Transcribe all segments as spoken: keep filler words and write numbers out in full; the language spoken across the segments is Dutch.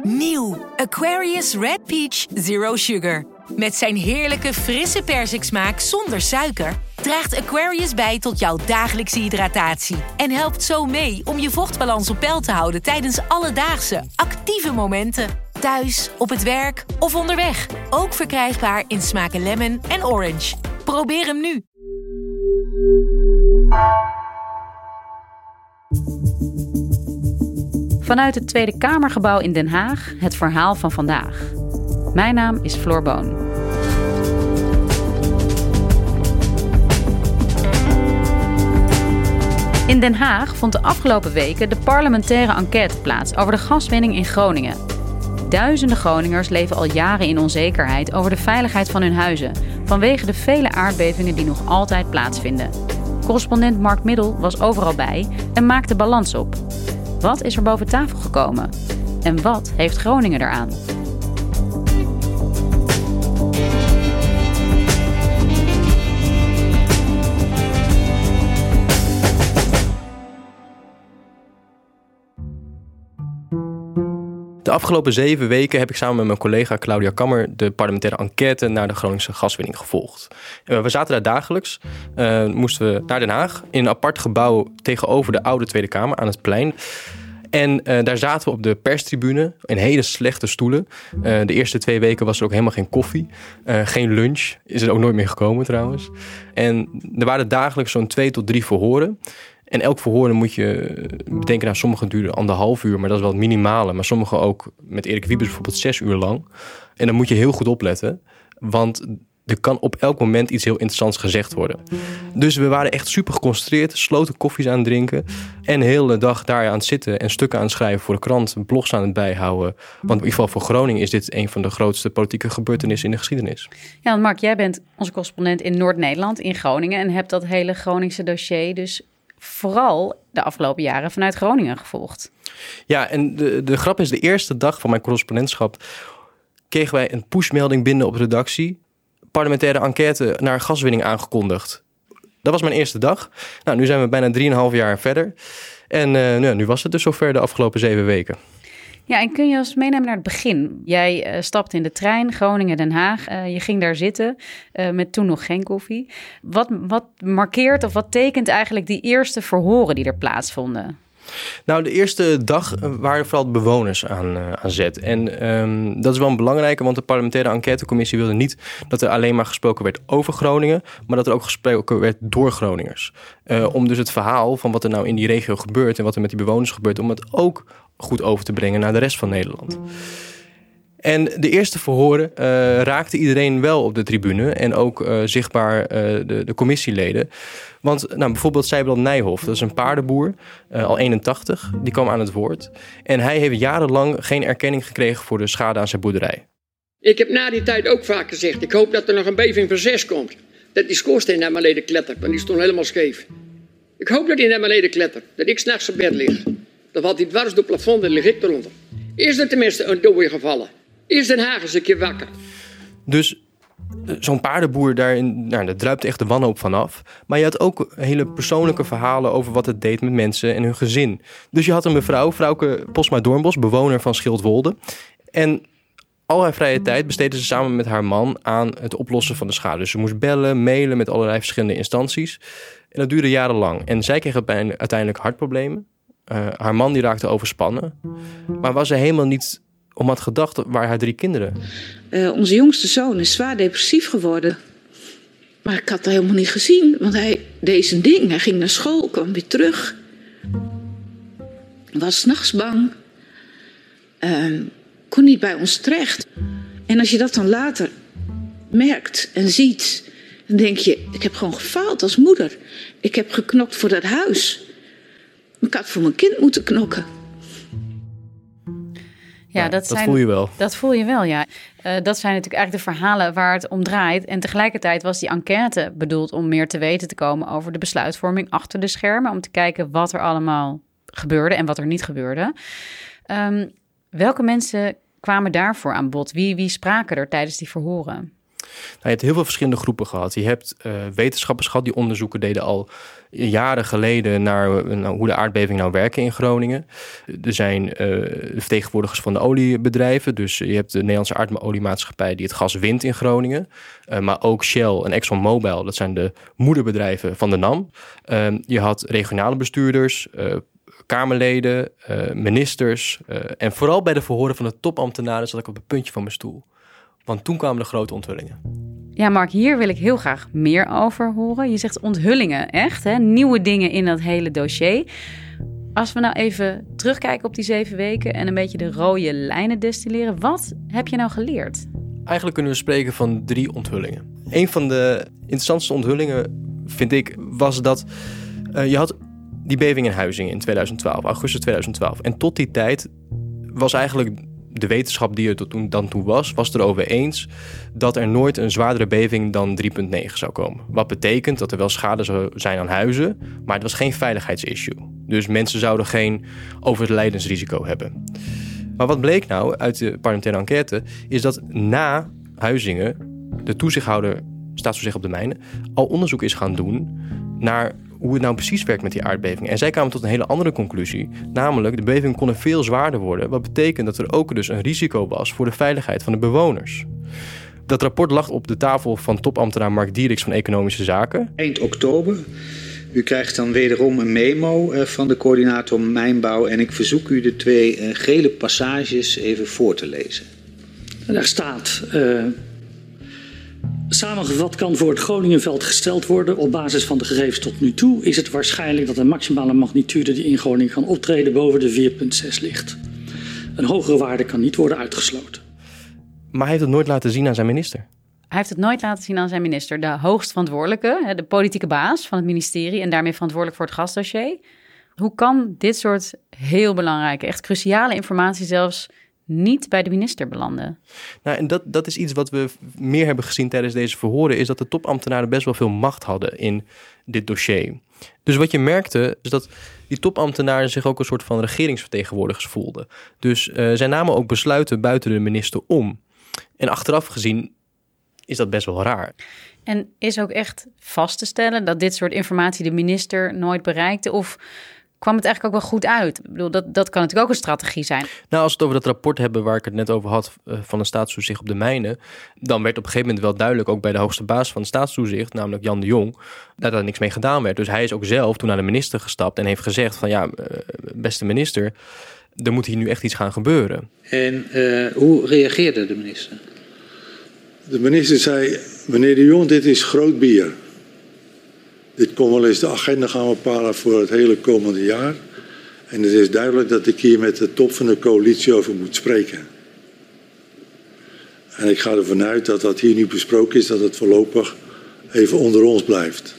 Nieuw Aquarius Red Peach Zero Sugar. Met zijn heerlijke frisse persiksmaak zonder suiker draagt Aquarius bij tot jouw dagelijkse hydratatie en helpt zo mee om je vochtbalans op peil te houden tijdens alledaagse, actieve momenten. Thuis, op het werk of onderweg. Ook verkrijgbaar in smaken lemon en orange. Probeer hem nu. Vanuit het Tweede Kamergebouw in Den Haag het verhaal van vandaag. Mijn naam is Floor Boon. In Den Haag vond de afgelopen weken de parlementaire enquête plaats over de gaswinning in Groningen. Duizenden Groningers leven al jaren in onzekerheid over de veiligheid van hun huizen, vanwege de vele aardbevingen die nog altijd plaatsvinden. Correspondent Mark Middel was overal bij en maakte balans op. Wat is er boven tafel gekomen? En wat heeft Groningen eraan? De afgelopen zeven weken heb ik samen met mijn collega Claudia Kammer de parlementaire enquête naar de Groningse gaswinning gevolgd. We zaten daar dagelijks, uh, moesten we naar Den Haag in een apart gebouw tegenover de oude Tweede Kamer aan het plein. En uh, daar zaten we op de perstribune in hele slechte stoelen. Uh, de eerste twee weken was er ook helemaal geen koffie. Uh, geen lunch. Is er ook nooit meer gekomen trouwens. En er waren dagelijks zo'n twee tot drie verhoren. En elk verhoor moet je bedenken, nou, sommige duren anderhalf uur, maar dat is wel het minimale. Maar sommige ook, met Erik Wiebes bijvoorbeeld, zes uur lang. En dan moet je heel goed opletten, want er kan op elk moment iets heel interessants gezegd worden. Dus we waren echt super geconcentreerd, sloten koffies aan het drinken en de hele dag daar aan het zitten en stukken aan het schrijven voor de krant, blogs aan het bijhouden. Want in ieder geval voor Groningen is dit een van de grootste politieke gebeurtenissen in de geschiedenis. Ja, want Mark, jij bent onze correspondent in Noord-Nederland, in Groningen, en hebt dat hele Groningse dossier dus vooral de afgelopen jaren vanuit Groningen gevolgd. Ja, en de, de grap is, de eerste dag van mijn correspondentschap kregen wij een pushmelding binnen op redactie. Parlementaire enquête naar gaswinning aangekondigd. Dat was mijn eerste dag. Nou, nu zijn we bijna drieënhalf jaar verder. En uh, nou, nu was het dus zover de afgelopen zeven weken. Ja, en kun je ons meenemen naar het begin? Jij uh, stapte in de trein, Groningen-Den Haag. Uh, je ging daar zitten, uh, met toen nog geen koffie. Wat, wat markeert of wat tekent eigenlijk die eerste verhoren die er plaatsvonden? Nou, de eerste dag waren vooral de bewoners aan, uh, aan zet. En um, dat is wel een belangrijke, want de parlementaire enquêtecommissie wilde niet dat er alleen maar gesproken werd over Groningen, maar dat er ook gesproken werd door Groningers. Uh, om dus het verhaal van wat er nou in die regio gebeurt en wat er met die bewoners gebeurt, om het ook goed over te brengen naar de rest van Nederland. En de eerste verhoren uh, raakte iedereen wel op de tribune en ook uh, zichtbaar uh, de, de commissieleden. Want nou, bijvoorbeeld Sijbrand Nijhoff, dat is een paardenboer, uh, al eenentachtig, die kwam aan het woord. En hij heeft jarenlang geen erkenning gekregen voor de schade aan zijn boerderij. Ik heb na die tijd ook vaak gezegd, ik hoop dat er nog een beving van zes komt. Dat die schoorsteen naar beneden klettert, want die stond helemaal scheef. Ik hoop dat hij naar beneden klettert, dat ik 's nachts op bed lig. Dan valt hij dwars door het plafond en lig ik eronder. Is er tenminste een dode gevallen? Is Den Haag eens een keer wakker? Dus zo'n paardenboer, daarin, nou, daar druipt echt de wanhoop vanaf. Maar je had ook hele persoonlijke verhalen over wat het deed met mensen en hun gezin. Dus je had een mevrouw, Frauke Posma-Doornbos, bewoner van Schildwolde. En al haar vrije tijd besteedde ze samen met haar man aan het oplossen van de schade. Dus ze moest bellen, mailen met allerlei verschillende instanties. En dat duurde jarenlang. En zij kreeg uiteindelijk hartproblemen. Uh, haar man die raakte overspannen. Maar was er helemaal niet om had gedacht, waren haar drie kinderen. Uh, onze jongste zoon is zwaar depressief geworden. Maar ik had dat helemaal niet gezien. Want hij deed zijn ding. Hij ging naar school, kwam weer terug. Was 's nachts bang. Uh, kon niet bij ons terecht. En als je dat dan later merkt en ziet, dan denk je, ik heb gewoon gefaald als moeder. Ik heb geknokt voor dat huis. Ik had voor mijn kind moeten knokken. Ja, dat, dat zijn, voel je wel. Dat voel je wel, ja. Uh, dat zijn natuurlijk eigenlijk de verhalen waar het om draait. En tegelijkertijd was die enquête bedoeld om meer te weten te komen over de besluitvorming achter de schermen. Om te kijken wat er allemaal gebeurde en wat er niet gebeurde. Um, welke mensen kwamen daarvoor aan bod? Wie, wie spraken er tijdens die verhoren? je hebt heel veel verschillende groepen gehad. Je hebt uh, wetenschappers gehad die onderzoeken deden al jaren geleden naar uh, nou, hoe de aardbevingen nou werken in Groningen. Er zijn uh, vertegenwoordigers van de oliebedrijven. Dus je hebt de Nederlandse aardoliemaatschappij die het gas wint in Groningen. Uh, maar ook Shell en ExxonMobil, dat zijn de moederbedrijven van de NAM. Uh, je had regionale bestuurders, uh, Kamerleden, uh, ministers. Uh, en vooral bij de verhoren van de topambtenaren zat ik op het puntje van mijn stoel. Want toen kwamen de grote onthullingen. Ja, Mark, hier wil ik heel graag meer over horen. Je zegt onthullingen, echt, hè? Nieuwe dingen in dat hele dossier. Als we nou even terugkijken op die zeven weken en een beetje de rode lijnen destilleren. Wat heb je nou geleerd? Eigenlijk kunnen we spreken van drie onthullingen. Een van de interessantste onthullingen, vind ik, was dat uh, je had die beving in Huizingen in tweeduizend twaalf, augustus tweeduizend twaalf. En tot die tijd was eigenlijk de wetenschap die er tot toen, dan toe was, was erover eens dat er nooit een zwaardere beving dan drie komma negen zou komen. Wat betekent dat er wel schade zou zijn aan huizen, maar het was geen veiligheidsissue. Dus mensen zouden geen overlijdensrisico hebben. Maar wat bleek nou uit de parlementaire enquête, is dat na Huizingen de toezichthouder, staatstoezicht op de mijnen, al onderzoek is gaan doen naar hoe het nou precies werkt met die aardbeving. En zij kwamen tot een hele andere conclusie. Namelijk, de bevingen konden veel zwaarder worden. Wat betekent dat er ook dus een risico was voor de veiligheid van de bewoners. Dat rapport lag op de tafel van topambtenaar Mark Dieriks van Economische Zaken. Eind oktober. U krijgt dan wederom een memo van de coördinator Mijnbouw. En ik verzoek u de twee gele passages even voor te lezen. Daar staat... Uh... Samengevat kan voor het Groningenveld gesteld worden. Op basis van de gegevens tot nu toe is het waarschijnlijk dat de maximale magnitude die in Groningen kan optreden boven de vier komma zes ligt. Een hogere waarde kan niet worden uitgesloten. Maar hij heeft het nooit laten zien aan zijn minister. Hij heeft het nooit laten zien aan zijn minister. De hoogst verantwoordelijke, de politieke baas van het ministerie en daarmee verantwoordelijk voor het gasdossier. Hoe kan dit soort heel belangrijke, echt cruciale informatie zelfs niet bij de minister belanden? Nou, en dat, dat is iets wat we meer hebben gezien tijdens deze verhoren, is dat de topambtenaren best wel veel macht hadden in dit dossier. Dus wat je merkte, is dat die topambtenaren zich ook een soort van regeringsvertegenwoordigers voelden. Dus uh, zij namen ook besluiten buiten de minister om. En achteraf gezien is dat best wel raar. En is ook echt vast te stellen dat dit soort informatie de minister nooit bereikte? Of kwam het eigenlijk ook wel goed uit? Ik bedoel, dat, dat kan natuurlijk ook een strategie zijn. Nou, als we het over dat rapport hebben waar ik het net over had uh, van de staatstoezicht op de mijnen, dan werd op een gegeven moment wel duidelijk, ook bij de hoogste baas van de staatstoezicht, namelijk Jan de Jong, dat er niks mee gedaan werd. Dus hij is ook zelf toen naar de minister gestapt en heeft gezegd van ja, uh, beste minister, er moet hier nu echt iets gaan gebeuren. En uh, hoe reageerde de minister? De minister zei, meneer de Jong, dit is groot bier. Dit kon wel eens de agenda gaan bepalen voor het hele komende jaar. En het is duidelijk dat ik hier met de top van de coalitie over moet spreken. En ik ga ervan uit dat dat hier nu besproken is, dat het voorlopig even onder ons blijft.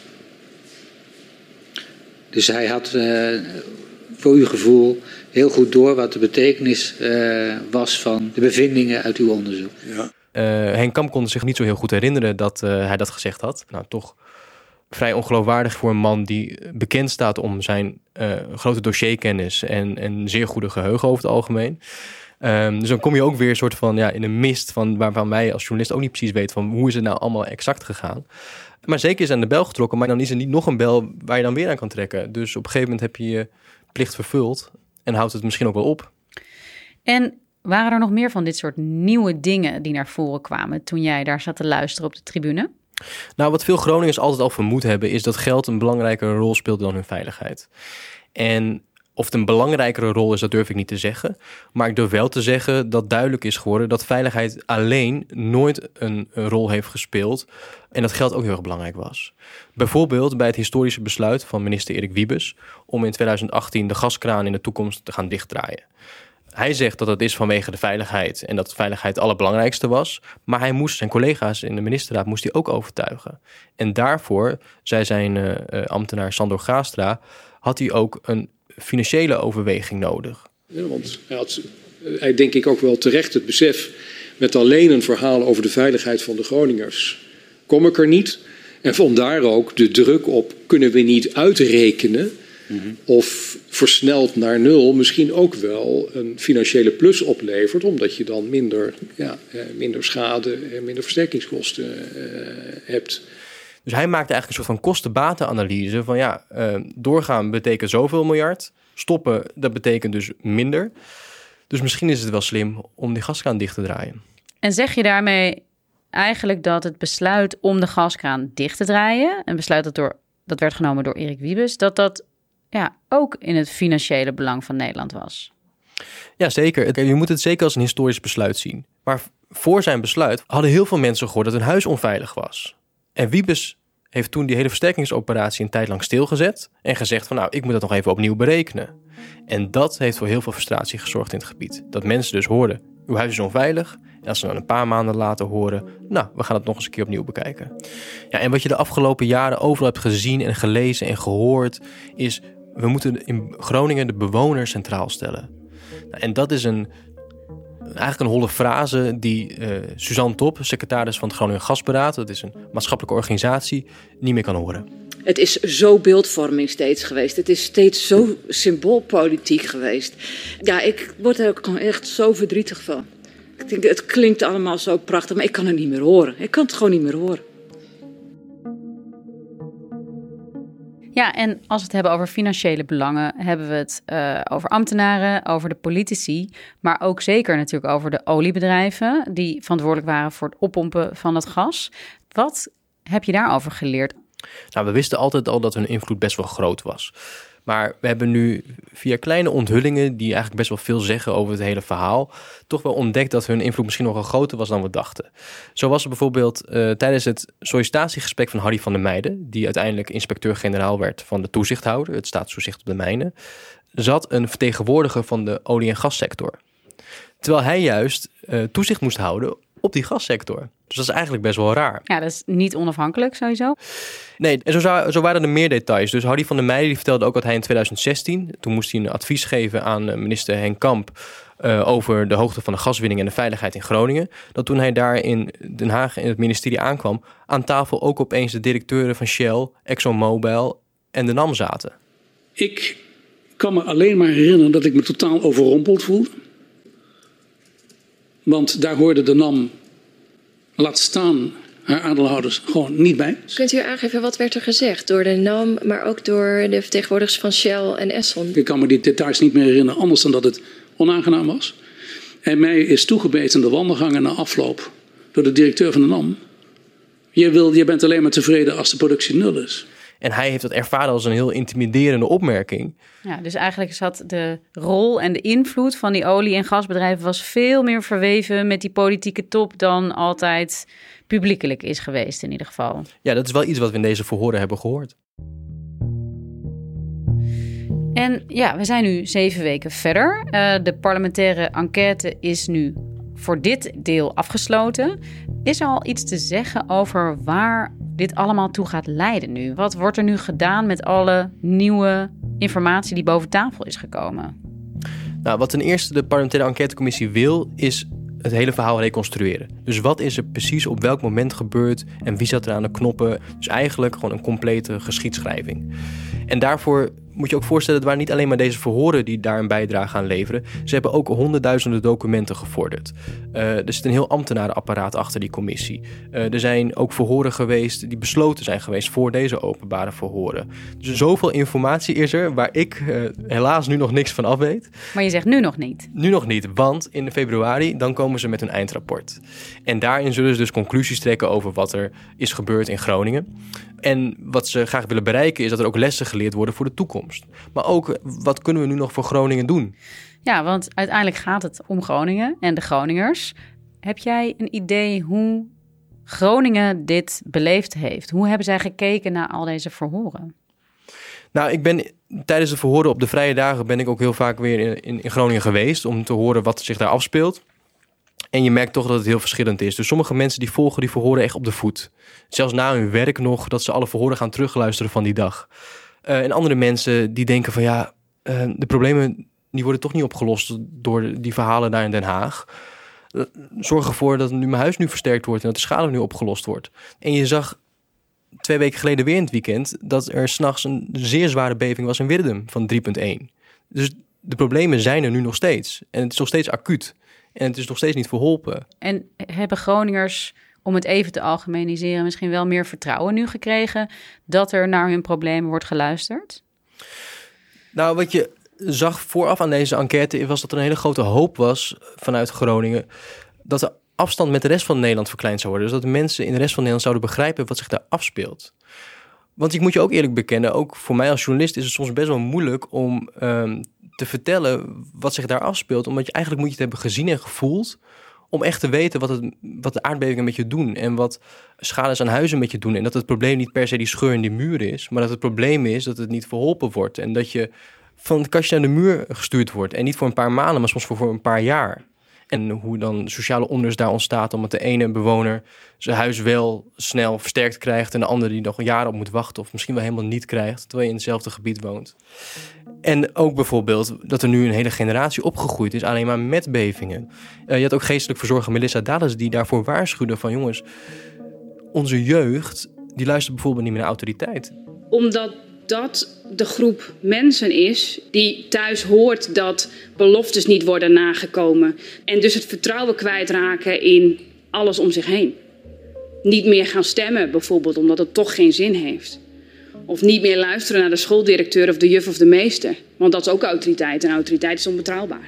Dus hij had uh, voor uw gevoel heel goed door wat de betekenis uh, was van de bevindingen uit uw onderzoek. Ja. Uh, Henk Kamp kon zich niet zo heel goed herinneren dat uh, hij dat gezegd had. Nou, toch vrij ongeloofwaardig voor een man die bekend staat om zijn uh, grote dossierkennis en, en zeer goede geheugen over het algemeen. Um, dus dan kom je ook weer een soort van ja, in een mist van waarvan wij als journalist ook niet precies weten van hoe is het nou allemaal exact gegaan. Maar zeker is aan de bel getrokken, maar dan is er niet nog een bel waar je dan weer aan kan trekken. Dus op een gegeven moment heb je je plicht vervuld en houdt het misschien ook wel op. En waren er nog meer van dit soort nieuwe dingen die naar voren kwamen toen jij daar zat te luisteren op de tribune? Nou, wat veel Groningers altijd al vermoed hebben, is dat geld een belangrijkere rol speelt dan hun veiligheid. En of het een belangrijkere rol is, dat durf ik niet te zeggen. Maar ik durf wel te zeggen dat duidelijk is geworden dat veiligheid alleen nooit een, een rol heeft gespeeld. En dat geld ook heel erg belangrijk was. Bijvoorbeeld bij het historische besluit van minister Erik Wiebes om in tweeduizend achttien de gaskraan in de toekomst te gaan dichtdraaien. Hij zegt dat dat is vanwege de veiligheid en dat veiligheid het allerbelangrijkste was. Maar hij moest zijn collega's in de ministerraad moest hij ook overtuigen. En daarvoor, zei zijn uh, ambtenaar Sandor Gaastra, had hij ook een financiële overweging nodig. Ja, want hij had, hij denk ik ook wel terecht het besef, met alleen een verhaal over de veiligheid van de Groningers kom ik er niet. En vandaar ook de druk op, kunnen we niet uitrekenen Mm-hmm. Of versneld naar nul misschien ook wel een financiële plus oplevert, omdat je dan minder, ja, minder schade en minder versterkingskosten uh, hebt. Dus hij maakte eigenlijk een soort van kosten-batenanalyse van ja, uh, doorgaan betekent zoveel miljard, stoppen dat betekent dus minder. Dus misschien is het wel slim om die gaskraan dicht te draaien. En zeg je daarmee eigenlijk dat het besluit om de gaskraan dicht te draaien, een besluit dat, door, dat werd genomen door Erik Wiebes, dat dat ja, ook in het financiële belang van Nederland was? Ja, zeker. Je moet het zeker als een historisch besluit zien. Maar voor zijn besluit hadden heel veel mensen gehoord dat hun huis onveilig was. En Wiebes heeft toen die hele versterkingsoperatie een tijd lang stilgezet en gezegd van nou, ik moet dat nog even opnieuw berekenen. En dat heeft voor heel veel frustratie gezorgd in het gebied. Dat mensen dus hoorden, uw huis is onveilig. En als ze dan een paar maanden later horen, nou, we gaan het nog eens een keer opnieuw bekijken. Ja, en wat je de afgelopen jaren overal hebt gezien en gelezen en gehoord, is we moeten in Groningen de bewoner centraal stellen. Nou, en dat is een eigenlijk een holle frase die uh, Suzanne Top, secretaris van het Groningen Gasberaad, dat is een maatschappelijke organisatie, niet meer kan horen. Het is zo beeldvorming steeds geweest. Het is steeds zo symboolpolitiek geweest. Ja, ik word er ook gewoon echt zo verdrietig van. Ik denk, het klinkt allemaal zo prachtig, maar ik kan het niet meer horen. Ik kan het gewoon niet meer horen. Ja, en als we het hebben over financiële belangen, hebben we het uh, over ambtenaren, over de politici, maar ook zeker natuurlijk over de oliebedrijven die verantwoordelijk waren voor het oppompen van het gas. Wat heb je daarover geleerd? Nou, we wisten altijd al dat hun invloed best wel groot was. Maar we hebben nu via kleine onthullingen die eigenlijk best wel veel zeggen over het hele verhaal, toch wel ontdekt dat hun invloed misschien nog wel groter was dan we dachten. Zo was er bijvoorbeeld uh, tijdens het sollicitatiegesprek van Harry van der Meijden, die uiteindelijk inspecteur-generaal werd van de toezichthouder, het staatstoezicht op de mijnen, zat een vertegenwoordiger van de olie- en gassector. Terwijl hij juist uh, toezicht moest houden op die gassector. Dus dat is eigenlijk best wel raar. Ja, dat is niet onafhankelijk sowieso. Nee, en zo, zou, zo waren er meer details. Dus Harry van der Meijden die vertelde ook dat hij in twintig zestien... toen moest hij een advies geven aan minister Henk Kamp Uh, over de hoogte van de gaswinning en de veiligheid in Groningen. Dat toen hij daar in Den Haag in het ministerie aankwam, aan tafel ook opeens de directeuren van Shell, ExxonMobil en de NAM zaten. Ik kan me alleen maar herinneren dat ik me totaal overrompeld voelde. Want daar hoorde de NAM, laat staan haar aandeelhouders, gewoon niet bij. Kunt u aangeven wat werd er gezegd door de NAM, maar ook door de vertegenwoordigers van Shell en Exxon? Ik kan me die details niet meer herinneren, anders dan dat het onaangenaam was. En mij is toegebeten de wandelgangen na afloop door de directeur van de NAM. Je, wil, je bent alleen maar tevreden als de productie nul is. En hij heeft dat ervaren als een heel intimiderende opmerking. Ja, dus eigenlijk zat de rol en de invloed van die olie- en gasbedrijven was veel meer verweven met die politieke top dan altijd publiekelijk is geweest in ieder geval. Ja, dat is wel iets wat we in deze verhoren hebben gehoord. En ja, we zijn nu zeven weken verder. Uh, de parlementaire enquête is nu voor dit deel afgesloten. Is er al iets te zeggen over waar dit allemaal toe gaat leiden nu? Wat wordt er nu gedaan met alle nieuwe informatie die boven tafel is gekomen? Nou, wat ten eerste de parlementaire enquêtecommissie wil, is het hele verhaal reconstrueren. Dus wat is er precies op welk moment gebeurd en wie zat er aan de knoppen? Dus eigenlijk gewoon een complete geschiedschrijving. En daarvoor moet je ook voorstellen, het waren niet alleen maar deze verhoren die daar een bijdrage aan leveren. Ze hebben ook honderdduizenden documenten gevorderd. Uh, er zit een heel ambtenarenapparaat achter die commissie. Uh, er zijn ook verhoren geweest die besloten zijn geweest voor deze openbare verhoren. Dus zoveel informatie is er waar ik uh, helaas nu nog niks van af weet. Maar je zegt nu nog niet? Nu nog niet, want in februari dan komen ze met hun eindrapport. En daarin zullen ze dus conclusies trekken over wat er is gebeurd in Groningen. En wat ze graag willen bereiken is dat er ook lessen geleerd worden voor de toekomst. Maar ook, wat kunnen we nu nog voor Groningen doen? Ja, want uiteindelijk gaat het om Groningen en de Groningers. Heb jij een idee hoe Groningen dit beleefd heeft? Hoe hebben zij gekeken naar al deze verhoren? Nou, ik ben tijdens de verhoren op de vrije dagen ben ik ook heel vaak weer in, in, in Groningen geweest om te horen wat zich daar afspeelt. En je merkt toch dat het heel verschillend is. Dus sommige mensen die volgen die verhoren echt op de voet. Zelfs na hun werk nog, dat ze alle verhoren gaan terugluisteren van die dag. Uh, en andere mensen die denken van ja, uh, de problemen die worden toch niet opgelost door die verhalen daar in Den Haag. Uh, zorg ervoor dat nu mijn huis nu versterkt wordt en dat de schade nu opgelost wordt. En je zag twee weken geleden weer in het weekend dat er 's nachts een zeer zware beving was in Wirdum van drie komma één. Dus de problemen zijn er nu nog steeds. En het is nog steeds acuut. En het is nog steeds niet verholpen. En hebben Groningers, om het even te algemeniseren, misschien wel meer vertrouwen nu gekregen dat er naar hun problemen wordt geluisterd? Nou, wat je zag vooraf aan deze enquête was dat er een hele grote hoop was vanuit Groningen dat de afstand met de rest van Nederland verkleind zou worden. Dus dat de mensen in de rest van Nederland zouden begrijpen wat zich daar afspeelt. Want ik moet je ook eerlijk bekennen, ook voor mij als journalist is het soms best wel moeilijk om um, te vertellen wat zich daar afspeelt. Omdat je eigenlijk moet je het hebben gezien en gevoeld om echt te weten wat, het, wat de aardbevingen met je doen en wat schades aan huizen met je doen. En dat het probleem niet per se die scheur in die muur is, maar dat het probleem is dat het niet verholpen wordt. En dat je van het kastje naar de muur gestuurd wordt. En niet voor een paar maanden, maar soms voor, voor een paar jaar. En hoe dan sociale onrust daar ontstaat omdat de ene bewoner zijn huis wel snel versterkt krijgt en de andere die nog jaren op moet wachten of misschien wel helemaal niet krijgt, terwijl je in hetzelfde gebied woont. En ook bijvoorbeeld dat er nu een hele generatie opgegroeid is alleen maar met bevingen. Uh, je had ook geestelijk verzorger Melissa Dallas die daarvoor waarschuwde van jongens, onze jeugd die luistert bijvoorbeeld niet meer naar autoriteit. Omdat dat de groep mensen is die thuis hoort dat beloftes niet worden nagekomen. En dus het vertrouwen kwijtraken in alles om zich heen. Niet meer gaan stemmen bijvoorbeeld omdat het toch geen zin heeft. Of niet meer luisteren naar de schooldirecteur of de juf of de meester. Want dat is ook autoriteit en autoriteit is onbetrouwbaar.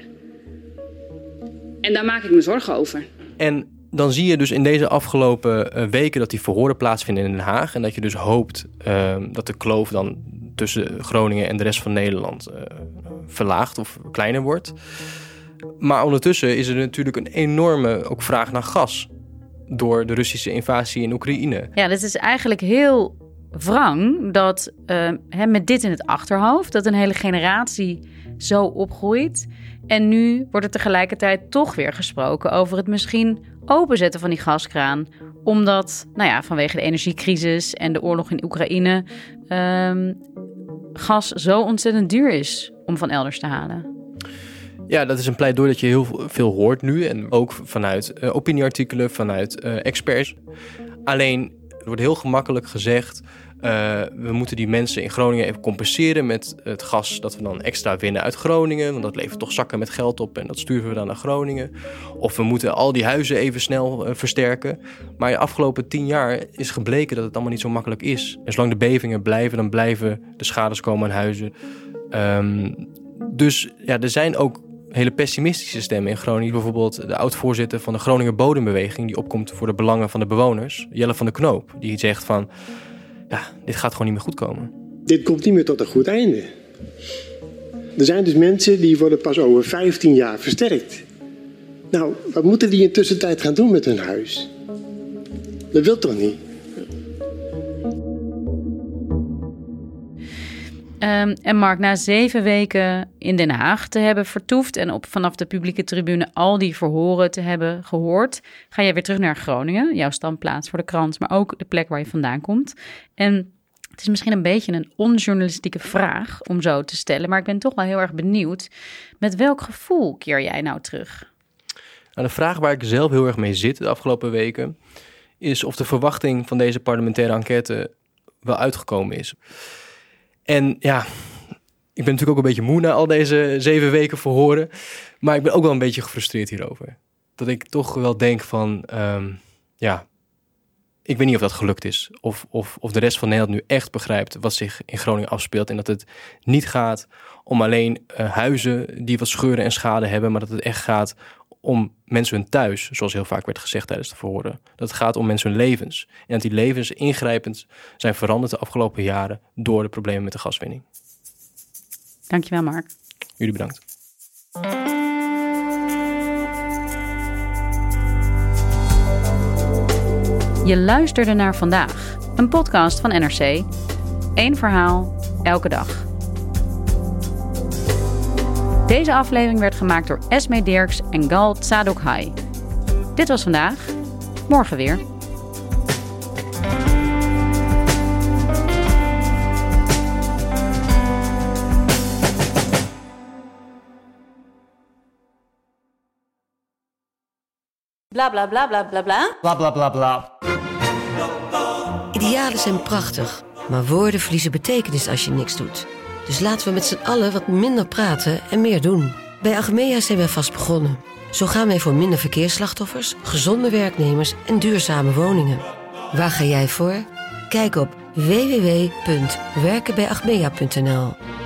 En daar maak ik me zorgen over. En dan zie je dus in deze afgelopen uh, weken dat die verhoren plaatsvinden in Den Haag. En dat je dus hoopt uh, dat de kloof dan tussen Groningen en de rest van Nederland uh, verlaagt of kleiner wordt. Maar ondertussen is er natuurlijk een enorme ook vraag naar gas door de Russische invasie in Oekraïne. Ja, dit is eigenlijk heel wrang dat uh, hè, met dit in het achterhoofd, dat een hele generatie zo opgroeit. En nu wordt er tegelijkertijd toch weer gesproken over het misschien openzetten van die gaskraan. Omdat, nou ja, vanwege de energiecrisis en de oorlog in Oekraïne um, gas zo ontzettend duur is om van elders te halen. Ja, dat is een pleidooi dat je heel veel hoort nu. En ook vanuit uh, opinieartikelen, vanuit uh, experts. Alleen, er wordt heel gemakkelijk gezegd, Uh, we moeten die mensen in Groningen even compenseren met het gas dat we dan extra winnen uit Groningen. Want dat levert toch zakken met geld op en dat sturen we dan naar Groningen. Of we moeten al die huizen even snel uh, versterken. Maar de afgelopen tien jaar is gebleken dat het allemaal niet zo makkelijk is. En zolang de bevingen blijven, dan blijven de schades komen aan huizen. Um, dus ja, er zijn ook hele pessimistische stemmen in Groningen. Bijvoorbeeld de oud-voorzitter van de Groninger Bodembeweging, die opkomt voor de belangen van de bewoners, Jelle van der Knoop. Die zegt van, ja, dit gaat gewoon niet meer goed komen. Dit komt niet meer tot een goed einde. Er zijn dus mensen die worden pas over vijftien jaar versterkt. Nou, wat moeten die in tussentijd gaan doen met hun huis? Dat wil toch niet? Um, en Mark, na zeven weken in Den Haag te hebben vertoefd en op vanaf de publieke tribune al die verhoren te hebben gehoord, ga jij weer terug naar Groningen, jouw standplaats voor de krant, maar ook de plek waar je vandaan komt. En het is misschien een beetje een onjournalistieke vraag om zo te stellen, maar ik ben toch wel heel erg benieuwd. Met welk gevoel keer jij nou terug? Nou, de vraag waar ik zelf heel erg mee zit de afgelopen weken is of de verwachting van deze parlementaire enquête wel uitgekomen is. En ja, ik ben natuurlijk ook een beetje moe na al deze zeven weken verhoren. Maar ik ben ook wel een beetje gefrustreerd hierover. Dat ik toch wel denk van, um, ja, ik weet niet of dat gelukt is. Of, of, of de rest van Nederland nu echt begrijpt wat zich in Groningen afspeelt. En dat het niet gaat om alleen uh, huizen die wat scheuren en schade hebben. Maar dat het echt gaat om mensen hun thuis, zoals heel vaak werd gezegd tijdens de verhoren. Dat het gaat om mensen hun levens. En dat die levens ingrijpend zijn veranderd de afgelopen jaren door de problemen met de gaswinning. Dankjewel, Mark. Jullie bedankt. Je luisterde naar Vandaag, een podcast van N R C. Eén verhaal, elke dag. Deze aflevering werd gemaakt door Esme Dirks en Gal Tsadokhai. Dit was Vandaag, morgen weer. Bla bla bla bla bla bla. Bla bla bla bla. Ideaal. Talen zijn prachtig, maar woorden verliezen betekenis als je niks doet. Dus laten we met z'n allen wat minder praten en meer doen. Bij Achmea zijn wij vast begonnen. Zo gaan wij voor minder verkeersslachtoffers, gezonde werknemers en duurzame woningen. Waar ga jij voor? Kijk op w w w punt werken bij achmea punt n l.